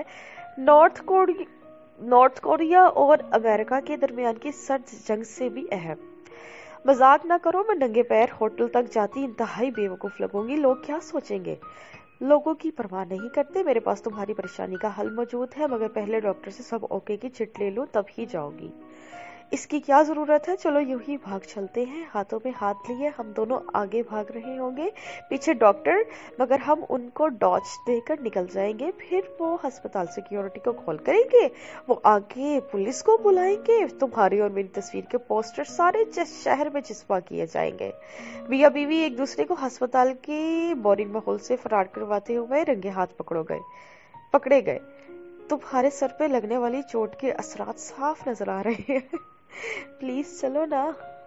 نارتھ کوریا اور امریکہ کے درمیان کی سرد جنگ سے بھی اہم. مذاق نہ کرو, میں ننگے پیر ہوٹل تک جاتی انتہائی بے وقوف لگوں گی. لوگ کیا سوچیں گے؟ لوگوں کی پرواہ نہیں کرتے. میرے پاس تمہاری پریشانی کا حل موجود ہے, مگر پہلے ڈاکٹر سے سب اوکے کی چٹ لے لوں تب ہی جاؤ گی. اس کی کیا ضرورت ہے، چلو یوں ہی بھاگ چلتے ہیں۔ ہاتھوں میں ہاتھ لیے ہم دونوں آگے بھاگ رہے ہوں گے، پیچھے ڈاکٹر، مگر ہم ان کو ڈاج دے کر نکل جائیں گے۔ پھر وہ ہسپتال سیکیورٹی کو کال کریں گے، وہ آگے پولیس کو بلائیں گے، تمہاری اور میری تصویر کے پوسٹر سارے شہر میں چسپاں کیے جائیں گے۔ میاں بیوی ایک دوسرے کو ہسپتال کے بورنگ ماحول سے فرار کرواتے ہوئے رنگے ہاتھ پکڑے گئے۔ تمہارے سر پہ لگنے والی چوٹ کے اثرات صاف نظر آ رہے ہیں۔ پلیز چلو نا۔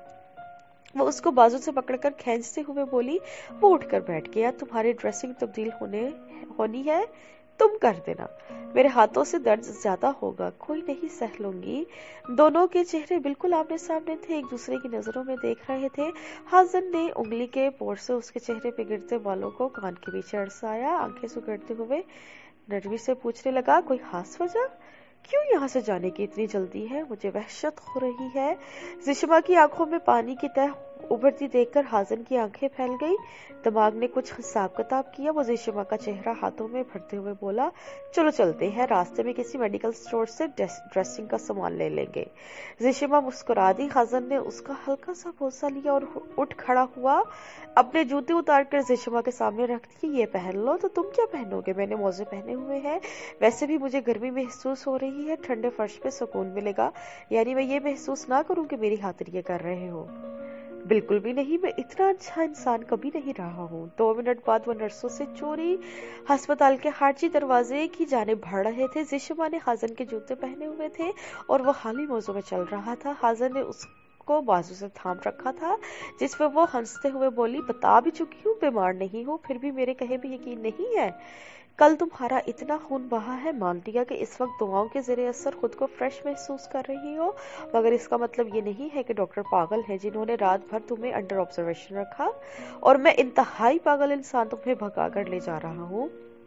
وہ اس کو بازو سے پکڑ کر کھینچتے ہوئے بولی۔ وہ اٹھ کر بیٹھ گیا۔ تمہاری ڈریسنگ تبدیل ہونی ہے، تم کر دینا، میرے ہاتھوں سے درد زیادہ ہوگا، کوئی نہیں، سہ لوں گی۔ دونوں کے چہرے بالکل آمنے سامنے تھے، ایک دوسرے کی نظروں میں دیکھ رہے تھے۔ حسن نے انگلی کے پور سے اس کے چہرے پہ گرتے بالوں کو کان کے پیچھے اڑسایا، آنکھیں سکڑتے ہوئے نرمی سے پوچھنے لگا، کوئی خاص وجہ؟ کیوں یہاں سے جانے کی اتنی جلدی ہے؟ مجھے وحشت ہو رہی ہے۔ زشما کی آنکھوں میں پانی کی تہ ابھرتی دیکھ کر حسن کی آنکھیں پھیل گئی۔ دماغ نے کچھ حساب کتاب کیا، وہ زشما کا چہرہ ہاتھوں میں بھرتے ہوئے بولا، چلو چلتے ہیں، راستے میں کسی میڈیکل سٹور سے ڈریسنگ کا سامان لے لیں گے۔ زشما مسکرا دی۔ حسن نے اس کا ہلکا سا بوسہ لیا اور اٹھ کھڑا ہوا، اپنے جوتے اتار کر زشما کے سامنے رکھ دیے۔ یہ پہن لو۔ تو تم کیا پہنو گے؟ میں نے موزے پہنے ہوئے ہیں، ویسے بھی مجھے گرمی محسوس ہو رہی ہے، ٹھنڈے فرش پہ سکون ملے گا، یعنی میں یہ محسوس نہ کروں کہ میری خاطر یہ کر رہے ہو۔ بالکل بھی نہیں، میں اتنا اچھا انسان کبھی نہیں رہا ہوں۔ 2 منٹ بعد وہ نرسوں سے چوری ہسپتال کے خارجی دروازے کی جانب بڑھ رہے تھے۔ زشما نے حسن کے جوتے پہنے ہوئے تھے اور وہ خالی موزوں میں چل رہا تھا۔ حسن نے اس کو بازو سے تھام رکھا تھا، جس پہ وہ ہنستے ہوئے بولی، بتا بھی چکی ہوں بیمار نہیں ہوں، پھر بھی میرے کہے بھی یقین نہیں ہے؟ کل تمہارا اتنا خون بہا ہے، مان لیا کہ اس وقت دواؤں کے زیر اثر خود کو فریش محسوس کر رہی ہو، مگر اس کا مطلب یہ نہیں ہے کہ ڈاکٹر پاگل ہیں جنہوں نے رات بھر تمہیں انڈر آبزرویشن رکھا، اور میں انتہائی پاگل انسان تمہیں بھگا کر لے جا رہا ہوں،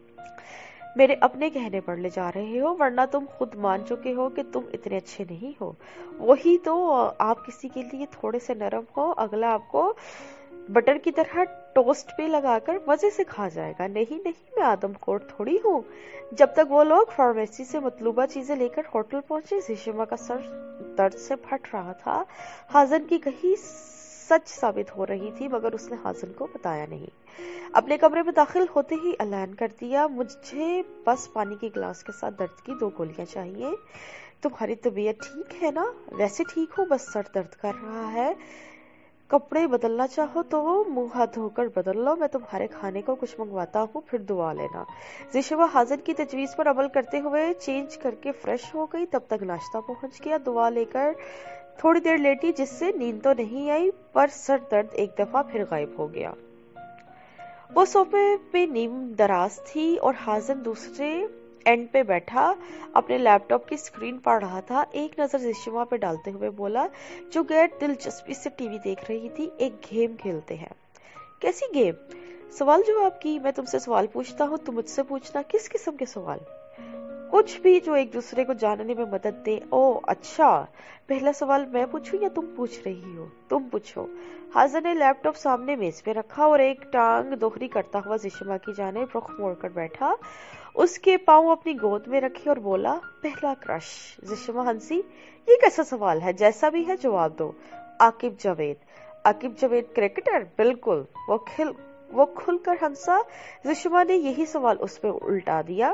میرے اپنے کہنے پر لے جا رہے ہو، ورنہ تم خود مان چکے ہو کہ تم اتنے اچھے نہیں ہو۔ وہی تو، آپ کسی کے لیے تھوڑے سے نرم ہو، اگلا آپ کو بٹر کی طرح ٹوسٹ پہ لگا کر مزے سے کھا جائے گا۔ نہیں نہیں، میں آدم خور تھوڑی ہوں۔ جب تک وہ لوگ فارمیسی سے مطلوبہ چیزیں لے کر ہوٹل پہنچے، زشما کا سر درد سے پھٹ رہا تھا۔ حسن کی کہی سچ ثابت ہو رہی تھی، مگر اس نے حسن کو بتایا نہیں۔ اپنے کمرے میں داخل ہوتے ہی اعلان کر دیا، مجھے بس پانی کی گلاس کے ساتھ درد کی 2 گولیاں چاہیے۔ تمہاری طبیعت ٹھیک ہے نا؟ ویسے ٹھیک ہوں، بس سر درد کر رہا ہے۔ کپڑے بدلنا چاہو تو منہ ہاتھ دھو کر بدل لو، میں تمہارے کھانے کو کچھ منگواتا ہوں، پھر دعا لینا۔ زشما حسن کی تجویز پر عمل کرتے ہوئے چینج کر کے فریش ہو گئی، تب تک ناشتہ پہنچ گیا۔ دعا لے کر تھوڑی دیر لیٹی، جس سے نیند تو نہیں آئی، پر سر درد ایک دفعہ پھر غائب ہو گیا۔ وہ صوفے پہ نیم دراز تھی اور حسن دوسرے اینڈ پہ بیٹھا اپنے لیپ ٹاپ کی اسکرین پڑھ رہا تھا۔ ایک نظر زشما پہ ڈالتے ہوئے بولا، جو غیر دلچسپی سے ٹی وی دیکھ رہی تھی، ایک گیم کھیلتے ہیں۔ کیسی گیم؟ سوال جواب کی۔ میں تم سے سوال پوچھتا ہوں، تم مجھ سے پوچھنا۔ کس قسم کے سوال؟ کچھ بھی جو ایک دوسرے کو جاننے میں مدد دے۔ او اچھا، پہلا سوال میں پوچھوں یا تم پوچھ رہی ہو؟ تم پوچھو۔ حسن نے لیپ ٹاپ سامنے میز پہ رکھا اور ایک ٹانگ دوہری کرتا ہوا زشما کی جانب رخ موڑ کر بیٹھا، اس کے پاؤں اپنی گود میں رکھے اور بولا، پہلا کرش۔ زشما ہنسی۔ یہ کیسا سوال ہے؟ جیسا بھی ہے جواب دو۔ عاقب جاوید۔ عاقب جاوید کرکٹر؟ بالکل۔ وہ کھل کر ہنسا۔ زشما نے یہی سوال اس پہ الٹا دیا،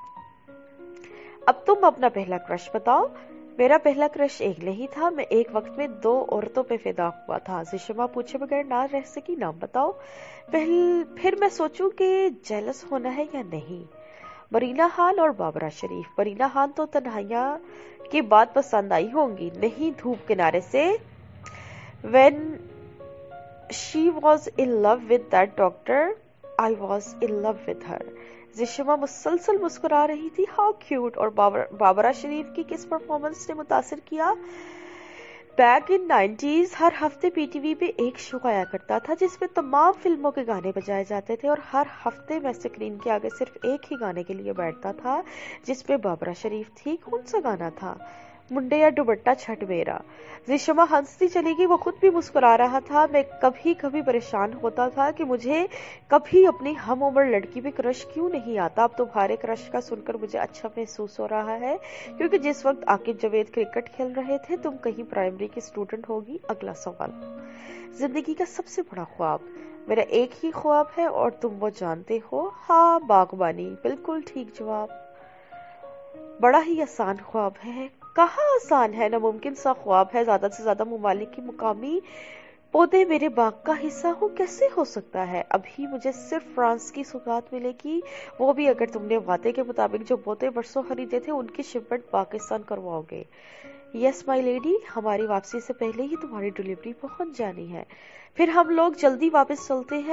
اب تم اپنا پہلا کرش بتاؤ۔ میرا پہلا کرش ایک نہیں تھا، میں ایک وقت میں 2 عورتوں پہ فدا ہوا تھا۔ زشما پوچھے بغیر نہ رہ سکی، نام بتاؤ۔ پھر میں سوچوں کہ جیلس ہونا ہے یا نہیں۔ مرینا خان اور بابرہ شریف۔ مرینا خان تو تنہائیاں کی بات پسند آئی ہوں گی، نہیں دھوپ کنارے سے۔ When she was in love with that doctor, I was in love with her. زشما مسلسل مسکرا رہی تھی۔ How cute. اور بابرہ شریف کی کس پرفارمنس نے متاثر کیا؟ بیک ان 90s ہر ہفتے پی ٹی وی پہ ایک شو آیا کرتا تھا جس میں تمام فلموں کے گانے بجائے جاتے تھے، اور ہر ہفتے میں اسکرین کے آگے صرف ایک ہی گانے کے لیے بیٹھتا تھا جس پہ بابرہ شریف تھی۔ کون سا گانا تھا؟ मुंडे या दुपट्टा छट मेरा। जिशमा हंसती चली गई, वो खुद भी मुस्कुरा रहा था। मैं कभी कभी परेशान होता था कि मुझे कभी अपनी हम उम्र लड़की पे क्रश क्यों नहीं आता। अब तुम्हारे क्रश का सुनकर मुझे अच्छा महसूस हो रहा है, क्योंकि जिस वक्त आकिब जावेद क्रिकेट खेल रहे थे तुम कहीं प्राइमरी की स्टूडेंट होगी। अगला सवाल। जिंदगी का सबसे बड़ा ख्वाब। मेरा एक ही ख्वाब है और तुम वो जानते हो। हाँ, बागबानी। बिल्कुल ठीक जवाब। बड़ा ही आसान ख्वाब है। कहाँ आसान है, नामुमकिन सा ख्वाब है। ज्यादा से ज्यादा ममालिक की मुकामी पौधे मेरे बाग का हिस्सा हो कैसे हो सकता है। अभी मुझे सिर्फ फ्रांस की सौगात मिलेगी, वो भी अगर तुमने वादे के मुताबिक जो पौधे बरसों खरीदे थे उनकी शिपमेंट पाकिस्तान करवाओगे। यस माई लेडी, हमारी वापसी से पहले ही तुम्हारी डिलीवरी पहुंच जानी है। फिर हम लोग जल्दी वापस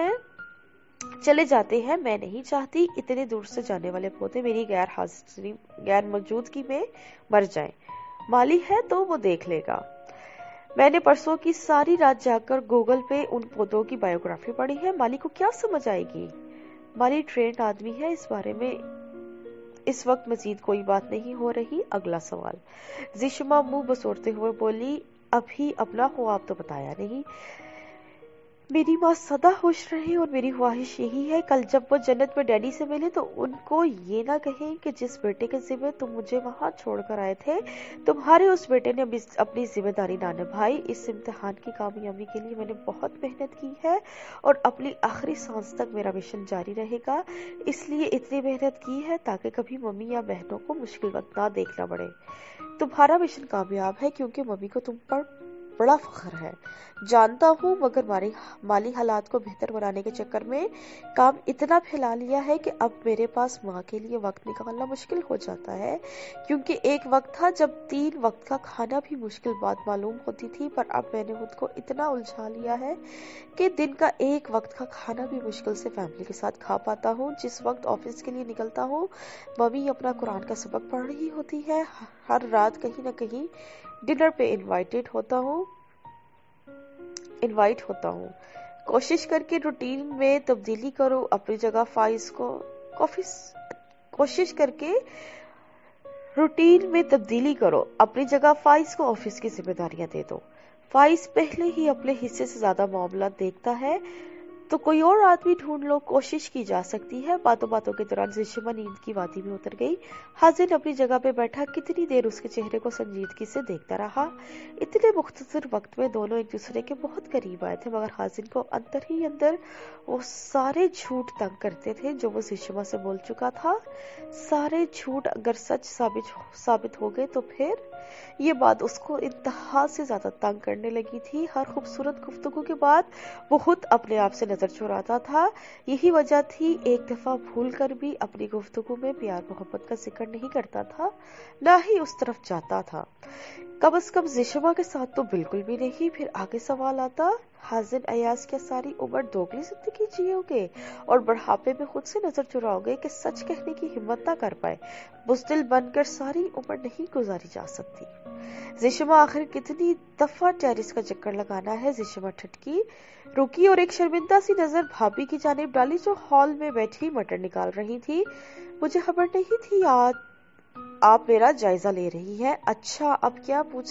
चले जाते हैं। मैं नहीं चाहती इतने दूर से जाने वाले पौधे मेरी गैर मौजूदगी में मर जाएं। माली है तो वो देख लेगा। मैंने परसों की सारी रात जाकर गूगल पे उन पौधों की बायोग्राफी पढ़ी है। माली को क्या समझ आएगी। माली ट्रेंड आदमी है, इस बारे में इस वक्त मजीद कोई बात नहीं हो रही। अगला सवाल। जिशमा मुंह बसोरते हुए बोली, अभी अपना ख्वाब तो बताया नहीं। मेरी माँ सदा खुश रहे और मेरी ख्वाहिश यही है कल जब वो जन्नत में डैडी से मिले तो उनको ये ना कहें कि जिस बेटे के जिम्मे तुम मुझे वहां छोड़कर आए थे तुम्हारे उस बेटे ने अपनी जिम्मेदारी ना निभाई। इस इम्तिहान की कामयाबी के लिए मैंने बहुत मेहनत की है और अपनी आखिरी सांस तक मेरा मिशन जारी रहेगा। इसलिए इतनी मेहनत की है ताकि कभी मम्मी या बहनों को मुश्किल वक्त ना देखना पड़े। तुम्हारा मिशन कामयाब है क्योंकि मम्मी को तुम पर बड़ा फख्र है, जानता हूँ, मगर माली हालात को बेहतर बनाने के चक्कर में काम इतना फैला लिया है कि अब मेरे पास माँ के लिए वक्त निकालना मुश्किल हो जाता है। क्योंकि एक वक्त था जब 3 वक्त का खाना भी मुश्किल बात मालूम होती थी, पर अब मैंने खुद को इतना उलझा लिया है कि दिन का 1 वक्त का खाना भी मुश्किल से फैमिली के साथ खा पाता हूँ। जिस वक्त ऑफिस के लिए निकलता हूँ मम्मी अपना कुरान का सबक पढ़ रही होती है। हर रात कहीं ना कहीं डिनर पे इनवाइट होता हूँ। कोशिश करके रूटीन में तब्दीली करो, अपनी जगह फाइज को ऑफिस की जिम्मेदारियां दे दो। फाइज पहले ही अपने हिस्से से ज्यादा मामला देखता है तो कोई और आदमी ढूंढ लो, कोशिश की जा सकती है। बातों बातों के दौरान जिशमा नींद की वादी में उतर गई। हाजिन अपनी जगह पे बैठा कितनी देर उसके चेहरे को संजीदगी से देखता रहा। इतने मुख्तसर वक्त में दोनों एक दूसरे के बहुत करीब आए थे, मगर हाजिन को अंदर ही अंदर वो सारे झूठ तंग करते थे जो वो जिशमा से बोल चुका था। सारे झूठ अगर सच साबित हो गए तो फिर ये बात उसको इंतहा से ज्यादा तंग करने लगी थी। हर खूबसूरत गुफ्तगू के बाद वो खुद अपने आप से नजर चुराता था। यही वजह थी एक दफा भूल कर भी अपनी गुफ्तगू में प्यार मोहब्बत का जिक्र नहीं करता था, ना ही उस तरफ जाता था। कम से कम जिशमा के साथ तो बिल्कुल भी नहीं। फिर आगे सवाल आता, हाजिन अयाज क्या सारी उम्र दोगली जिंदगी जियोगे और बुढ़ापे में खुद से नजर चुराओगे कि सच कहने की हिम्मत ना कर पाए। बुज़दिल बनकर सारी उम्र नहीं गुजारी जा सकती। जिशमा आखिर कितनी दफा टेरिस का चक्कर लगाना है। जिशमा ठटकी, रुकी और एक शर्मिंदा सी नजर भाभी की जानिब डाली जो हॉल में बैठी मटर निकाल रही थी। मुझे खबर नहीं थी आप मेरा जायजा ले रही हैं। अच्छा अब क्या पूछ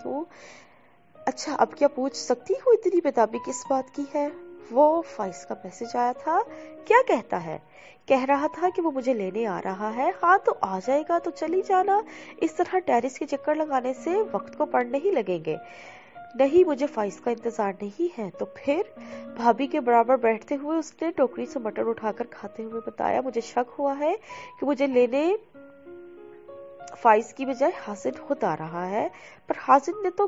सकती हूँ इतनी बेताबी किस बात की है। वो फाइज का मैसेज आया था। क्या कहता है। कह रहा था कि वो मुझे लेने आ रहा है। हाँ तो आ जाएगा तो चली जाना, इस तरह टेरिस के चक्कर लगाने से वक्त को पड़ नहीं लगेंगे। नहीं, मुझे फाइज का इंतजार नहीं है। तो फिर भाभी के बराबर बैठते हुए उसने टोकरी से मटर उठाकर खाते हुए बताया, मुझे शक हुआ है कि मुझे लेने फाइज की बजाय हाजिन खुद आ रहा है। पर हाजिन से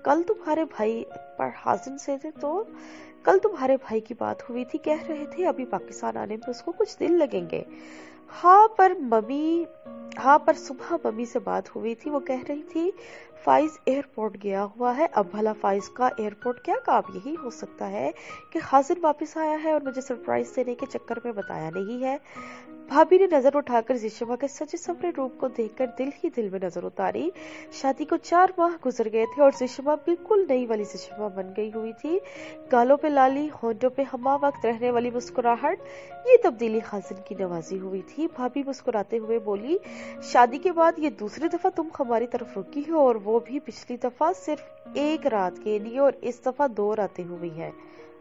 तो कल तुम्हारे भाई की बात हुई थी, कह रहे थे अभी पाकिस्तान आने में उसको कुछ दिन लगेंगे। हाँ पर सुबह मम्मी से बात हुई थी, वो कह रही थी फाइज एयरपोर्ट गया हुआ है। अब भला फाइज का एयरपोर्ट क्या काम। यही हो सकता है कि हाजिन वापस आया है और मुझे सरप्राइज देने के चक्कर में बताया नहीं है। भाभी ने नजर उठाकर जिशमा के सजे संवरे रूप को देखकर दिल ही दिल में नजर उतारी। शादी को 4 माह गुजर गए थे और जिशमा बिल्कुल नई वाली जिशमा जिशमा बन गई हुई थी। गालों पे लाली, होंठों पे हमा वक्त रहने वाली मुस्कुराहट, ये तब्दीली हासिन की नवाजी हुई थी। भाभी मुस्कुराते हुए बोली, शादी के बाद ये दूसरी दफा तुम हमारी तरफ रुकी हो, और वो भी पिछली दफा सिर्फ एक रात के लिए, और इस दफा 2 रातें हुई हैं।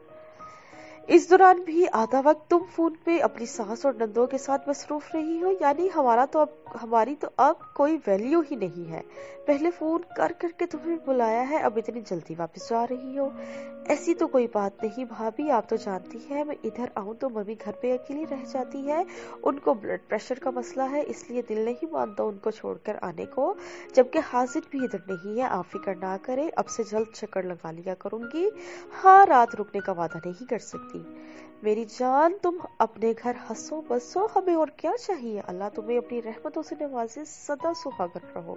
इस दौरान भी आधा वक्त तुम फोन पे अपनी सास और नंदों के साथ मसरूफ रही हो, यानी हमारी तो अब कोई वैल्यू ही नहीं है। पहले फोन कर करके तुम्हें बुलाया है, अब इतनी जल्दी वापस आ रही हो। ऐसी तो कोई बात नहीं भाभी, आप तो जानती है मैं इधर आऊं तो मम्मी घर पे अकेली रह जाती है। उनको ब्लड प्रेशर का मसला है, इसलिए दिल नहीं मानता उनको छोड़कर आने को। जबकि हाजिर भी इधर नहीं है, आप फिक्र ना करे, अब से जल्द चक्कर लगा लिया करूंगी। हाँ, रात रुकने का वादा नहीं कर सकती। मेरी जान, तुम अपने घर हंसो बसो, हमें और क्या चाहिए। अल्लाह तुम्हें अपनी रहमतों से नवाजे, सदा सुहागन रहो।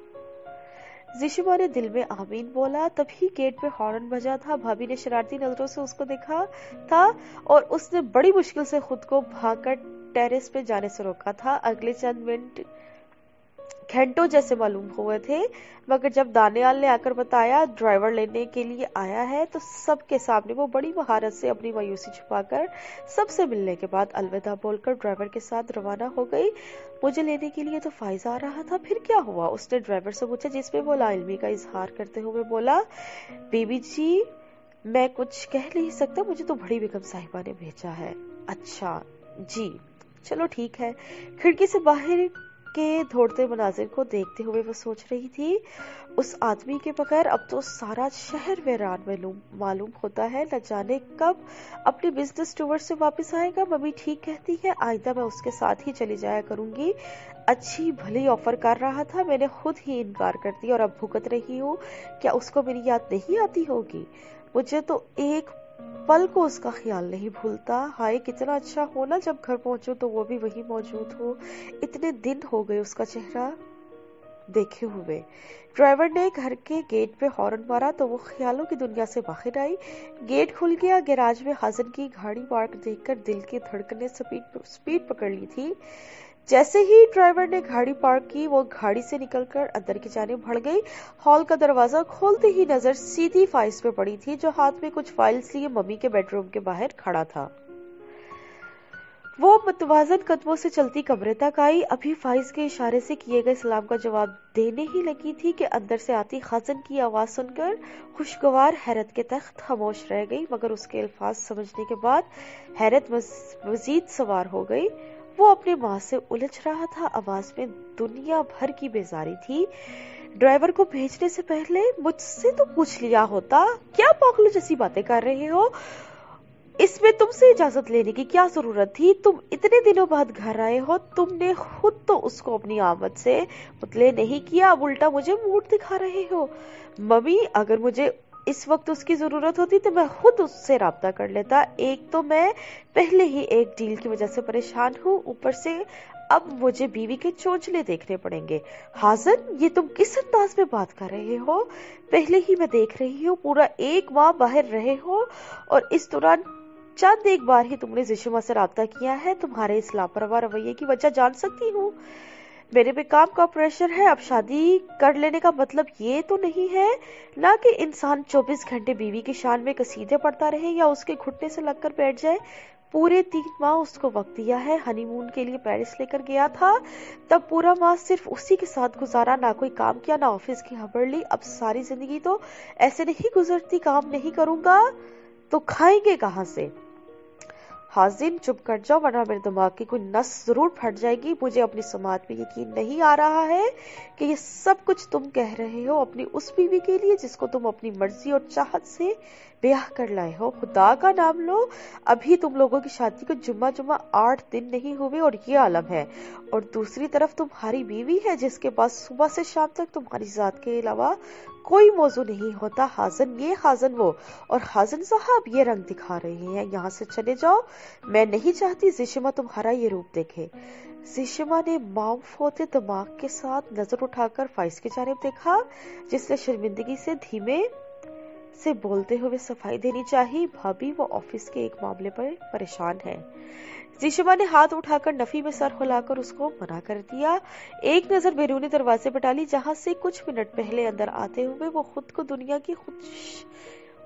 जिशमा ने दिल में आमीन बोला। तभी गेट पे हॉर्न बजा था। भाभी ने शरारती नजरों से उसको देखा था और उसने बड़ी मुश्किल से खुद को भागकर टेरेस पे जाने से रोका था। अगले चंद मिनट घंटों जैसे मालूम हुए थे, मगर जब दानियाल ने आकर बताया ड्राइवर लेने के लिए आया है, तो सबके सामने वो बड़ी महारत से अपनी मायूसी छुपाकर सबसे मिलने के बाद अलविदा बोलकर ड्राइवर के साथ रवाना हो गई। मुझे लेने के लिए तो फाइज आ रहा था, फिर क्या हुआ, उसने ड्राइवर से पूछा, जिसमें वो लाइल्मी का इजहार करते हुए बोला, बीबी जी मैं कुछ कह नहीं सकता, मुझे तो बड़ी बेगम साहिबा ने भेजा है। अच्छा जी, चलो ठीक है। खिड़की से बाहर के दौड़ते मनाजिर को देखते हुए वो सोच रही थी, उस आदमी के बगैर अब तो सारा शहर वीरान मालूम होता है। न जाने कब अपने बिजनेस टूर से वापस आएगा। मम्मी ठीक कहती है, आइंदा मैं उसके साथ ही चली जाया करूंगी। अच्छी भली ऑफर कर रहा था, मैंने खुद ही इनकार कर दिया और अब भुगत रही हूँ। क्या उसको मेरी याद नहीं आती होगी? मुझे तो एक पल को उसका ख्याल नहीं भूलता। हाय कितना अच्छा हो ना, जब घर पहुंचो तो वो भी वहीं मौजूद हो। इतने दिन हो गए उसका चेहरा देखे हुए। ड्राइवर ने घर के गेट पे हॉर्न मारा तो वो ख्यालों की दुनिया से बाहर आई। गेट खुल गया। गैराज में हाजिर की गाड़ी पार्क देखकर दिल की धड़कन ने स्पीड पकड़ ली थी। जैसे ही ड्राइवर ने गाड़ी पार्क की, वो गाड़ी से निकलकर अंदर की जानिब बढ़ गई। हॉल का दरवाजा खोलते ही नजर सीधी फाइज पे पड़ी थी, जो हाथ में कुछ फाइल्स लिए मम्मी के बेडरूम के बाहर खड़ा था। वो मुतवाजन कदमों से चलती कमरे तक आई। अभी फाइज के इशारे से किए गए सलाम का जवाब देने ही लगी थी कि अंदर से आती खाजन की आवाज सुनकर खुशगवार हैरत के तख्त खामोश रह गई, मगर उसके अल्फाज समझने के बाद हैरत मजीद सवार हो गई। वो अपनी माँ से उलझ रहा था, आवाज में दुनिया भर की बेजारी थी। ड्राइवर को भेजने से पहले मुझसे तो पूछ लिया होता, क्या पागलों जैसी बातें कर रहे हो? इसमें तुमसे इजाजत लेने की क्या जरूरत थी? तुम इतने दिनों बाद घर आए हो, तुमने खुद तो उसको अपनी आमद से मुतले नहीं किया, अब उल्टा मुझे मूड दिखा रहे हो। मम्मी, अगर मुझे इस वक्त उसकी जरूरत होती तो मैं खुद उससे राब्ता कर लेता। एक तो मैं पहले ही एक डील की वजह से परेशान हूँ, ऊपर से अब मुझे बीवी के चोंचले देखने पड़ेंगे। हाजन, ये तुम किस अंदाज में बात कर रहे हो? पहले ही मैं देख रही हूँ पूरा 1 माह बाहर रहे हो, और इस दौरान चंद एक बार ही तुमने जिशमा से राब्ता किया है। तुम्हारे इस लापरवाह रवैये की वजह जान सकती हूँ। मेरे पे काम का प्रेशर है। अब शादी कर लेने का मतलब ये तो नहीं है ना कि इंसान 24 घंटे बीवी की शान में कसीदे पढ़ता रहे या उसके घुटने से लगकर बैठ जाए। पूरे 3 माह उसको वक्त दिया है। हनीमून के लिए पेरिस लेकर गया था, तब पूरा माह सिर्फ उसी के साथ गुजारा, ना कोई काम किया ना ऑफिस की हबड़ली। अब सारी जिंदगी तो ऐसे नहीं गुजरती। काम नहीं करूंगा तो खाएंगे कहाँ से? हाजिन, चुप कर जाओ वरना मेरे दिमाग की कोई नस जरूर फट जाएगी। मुझे अपनी समात पे यकीन नहीं आ रहा है कि ये सब कुछ तुम कह रहे हो अपनी उस बीवी के लिए जिसको तुम अपनी मर्जी और चाहत से ब्याह कर लाए हो। खुदा का नाम लो, अभी तुम लोगों की शादी को जुम्मा 8 दिन नहीं हुए और ये आलम है। और दूसरी तरफ तुम्हारी बीवी है जिसके पास सुबह से शाम तक तुम्हारी जात के अलावा कोई मौजू नहीं होता। हाजन ये, हाजन वो, और हाजन साहब ये रंग दिखा रहे हैं, यहाँ से चले जाओ। मैं नहीं चाहती जिशमा तुम्हारा ये रूप देखे। जिशमा ने माउफ होते दिमाग के साथ नजर उठाकर फाइज की जानिब देखा, जिसने शर्मिंदगी से धीमे से बोलते हुए सफाई देनी चाहिए। भाभी, वो ऑफिस के एक मामले पर परेशान है। जिशमा ने हाथ उठाकर नफी में सर हिलाकर उसको मना कर दिया। एक नजर बैरूनी दरवाजे पर डाली, जहां से कुछ मिनट पहले अंदर आते हुए वो खुद को दुनिया की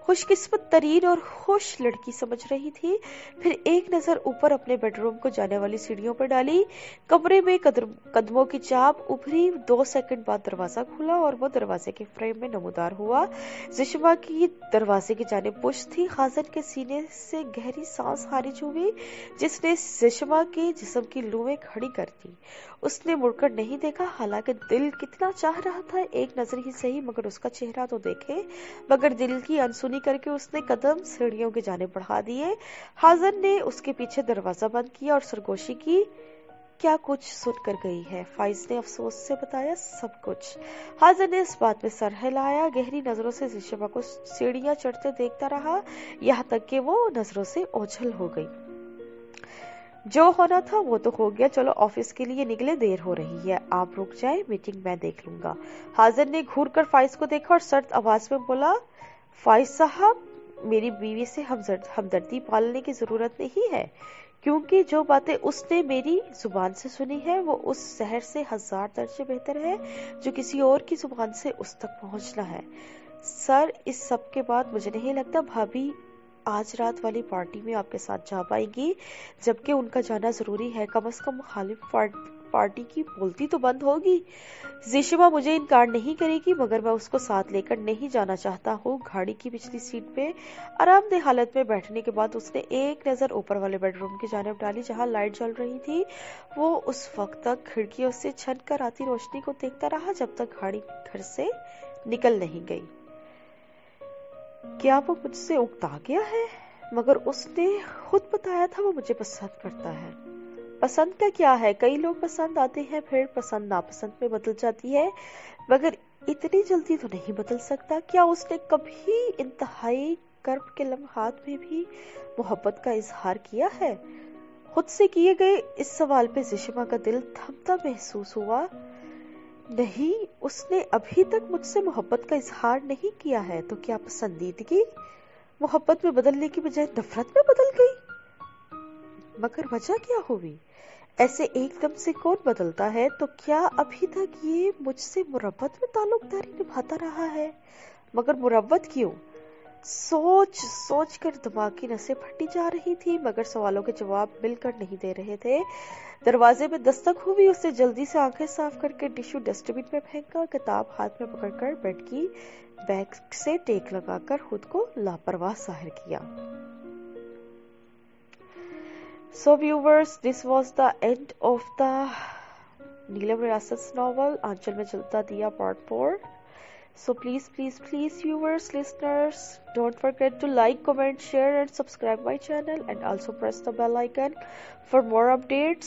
خوش قسمت ترین اور خوش لڑکی سمجھ رہی تھی۔ پھر ایک نظر اوپر اپنے بیڈ روم کو جانے والی سیڑھیوں پر ڈالی۔ کمرے میں قدموں کی چاپ ابھری۔ 2 سیکنڈ بعد دروازہ کھلا اور وہ دروازے کے فریم میں نمودار ہوا۔ زشما کی دروازے کی جانب پشت تھی۔ خازن کے سینے سے گہری سانس خارج ہوئی جس نے زشما کے جسم کی لویں کھڑی کر دی۔ اس نے مڑ کر نہیں دیکھا، حالانکہ دل کتنا چاہ رہا تھا ایک نظر ہی صحیح مگر اس کا چہرہ تو دیکھے۔ مگر دل کی انسنی کر کے اس نے قدم سیڑھیوں کی جانب بڑھا دیے۔ خازن نے اس کے پیچھے دروازہ بند کیا اور سرگوشی کی۔ کیا کچھ سن کر گئی ہے؟ فائز نے افسوس سے بتایا، سب کچھ۔ خازن نے اس بات میں سر ہلایا، گہری نظروں سے زشما کو سیڑھیاں چڑھتے دیکھتا رہا یہاں تک کہ وہ نظروں سے اوجھل ہو گئی۔ جو ہونا تھا وہ تو ہو گیا، چلو آفس کے لیے نکلے، دیر ہو رہی ہے، آپ رک جائیں، میٹنگ میں دیکھ لوں گا۔ خازن نے گھور کر فائز کو دیکھا اور سرد آواز میں بولا، فائز صاحب، میری بیوی سے ہمدردی پالنے کی ضرورت نہیں ہے، کیونکہ جو باتیں اس نے میری زبان سے سنی ہے وہ اس زہر سے 1000 درجے بہتر ہے جو کسی اور کی زبان سے اس تک پہنچنا ہے۔ سر، اس سب کے بعد مجھے نہیں لگتا بھابی آج رات والی پارٹی میں آپ کے ساتھ جا پائے گی، جبکہ ان کا جانا ضروری ہے، کم از کم مخالف پارٹی کی بولتی تو بند ہوگی۔ زشما مجھے انکار نہیں کرے گی مگر میں اس کو ساتھ لے کر نہیں جانا چاہتا ہوں۔ گاڑی کی پچھلی سیٹ پہ آرام دہ حالت میں بیٹھنے کے بعد اس نے ایک نظر اوپر والے بیڈ روم کی جانب ڈالی جہاں لائٹ جل رہی تھی۔ وہ اس وقت تک کھڑکیوں سے چھن کر آتی روشنی کو دیکھتا رہا جب تک گاڑی گھر سے نکل نہیں گئی۔ کیا وہ مجھ سے اکتا گیا ہے؟ مگر اس نے خود بتایا تھا وہ مجھے پسند کرتا ہے۔ پسند کا کیا ہے، کئی لوگ پسند آتے ہیں پھر پسند ناپسند میں بدل جاتی ہے، مگر اتنی جلدی تو نہیں بدل سکتا۔ کیا اس نے کبھی انتہائی کرب کے لمحات میں بھی محبت کا اظہار کیا ہے؟ خود سے کیے گئے اس سوال پہ زشما کا دل تھمتا محسوس ہوا۔ نہیں، اس نے ابھی تک مجھ سے محبت کا اظہار نہیں کیا ہے، تو کیا پسندیدگی محبت میں بدلنے کی بجائے نفرت میں بدل گئی؟ مگر وجہ کیا ہوئی؟ ایسے ایک دم سے کون بدلتا ہے؟ تو کیا ابھی تک یہ مجھ سے مروت میں تعلق داری نبھاتا رہا ہے؟ مگر مروت کیوں؟ سوچ کر دماغ کی نسیں پھٹی جا رہی تھی مگر سوالوں کے جواب مل کر نہیں دے رہے تھے۔ دروازے میں دستک ہوئی، اس نے جلدی سے آنکھیں صاف کر کے ٹشو ڈسٹ بن میں پھینکا، کتاب ہاتھ میں پکڑ کر بیڈ کی بیک سے ٹیک لگا کر خود کو لاپرواہ ظاہر کیا۔ So viewers, this was the end of the Neelam Riasat's novel Aanchal Mein Jalta Diya Part 4. So please viewers, listeners, don't forget to like, comment, share and subscribe my channel and also press the bell icon for more updates.